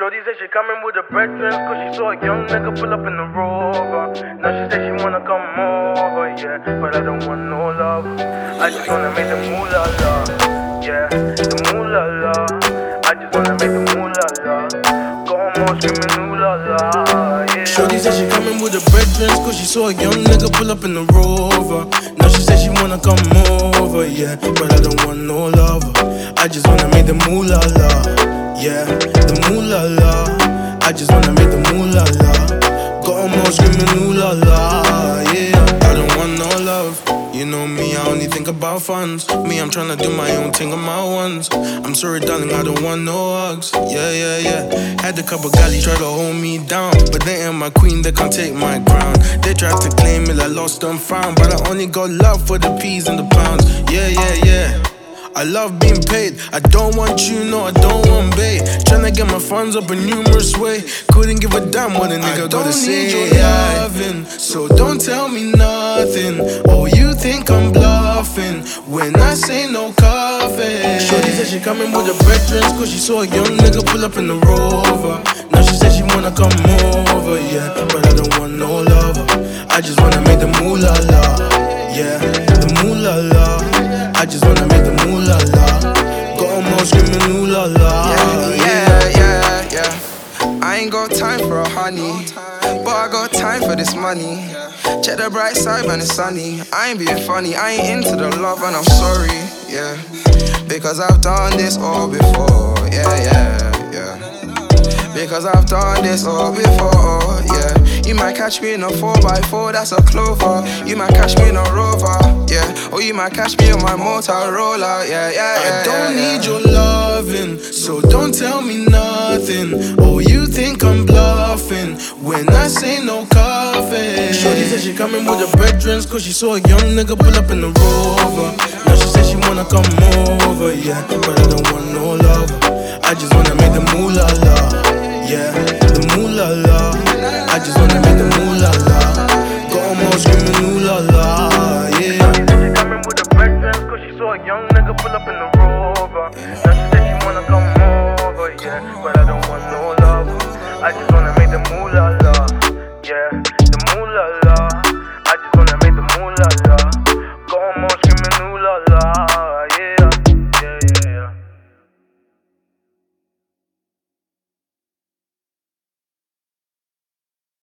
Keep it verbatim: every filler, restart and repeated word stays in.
Shorty said she coming with her brethren, cause she saw a young nigga pull up in the Rover. Now she said she wanna come over, yeah, but I don't want no love. I just wanna make the moolah la, yeah, the moolah la. I just wanna make the moolah la. Go on screaming ooh la la, yeah. Shorty said she coming with her brethren, cause she saw a young nigga pull up in the Rover. Now she said she wanna come over, yeah, but I don't want no love. I just wanna make the moolah la. Yeah, the moolah la. I just wanna make the moolah la. Got 'em all screaming ooh la la. Yeah, I don't want no love. You know me, I only think about funds. Me, I'm tryna do my own thing on my ones. I'm sorry, darling, I don't want no hugs. Yeah, yeah, yeah. Had a couple galley try to hold me down, but they ain't my queen, they can't take my crown. They tried to claim it, I lost and found, but I only got love for the peas and the pounds. Yeah, yeah, yeah. I love being paid. I don't want you, no, I don't want bait. Tryna get my funds up in numerous ways. Couldn't give a damn what a nigga gotta say. I don't need your loving, so don't tell me nothing. Oh, you think I'm bluffing when I say no coffee. Shorty said she coming with her brethren, cause she saw a young nigga pull up in the Rover. Now she said she wanna come over, yeah, but I don't want no lover. I just wanna make the moolah la, yeah, the moolah la. I just wanna make the moolah la. Got 'em all screaming ooh la la. Yeah, yeah, yeah, yeah. I ain't got time for a honey, but I got time for this money. Check the bright side when it's sunny. I ain't being funny, I ain't into the love and I'm sorry, yeah. Because I've done this all before, yeah, yeah, yeah. Because I've done this all before, yeah. You might catch me in a four by four, that's a Clover. You might catch me in a Rover, yeah. Or you might catch me on my Motorola, yeah, yeah, yeah. I don't yeah, need your loving, so don't tell me nothing. Oh, you think I'm bluffing when I say no coffee. Shorty said she coming with her brethren, cause she saw a young nigga pull up in the Rover. Now she said she wanna come over, yeah, but I don't want no love. I just wanna make the moolah la, yeah, the moolah la. I just wanna make the moolah la. Got 'em all screaming ooh la la, yeah. She coming with her brethren, cause she saw a young nigga pull up in the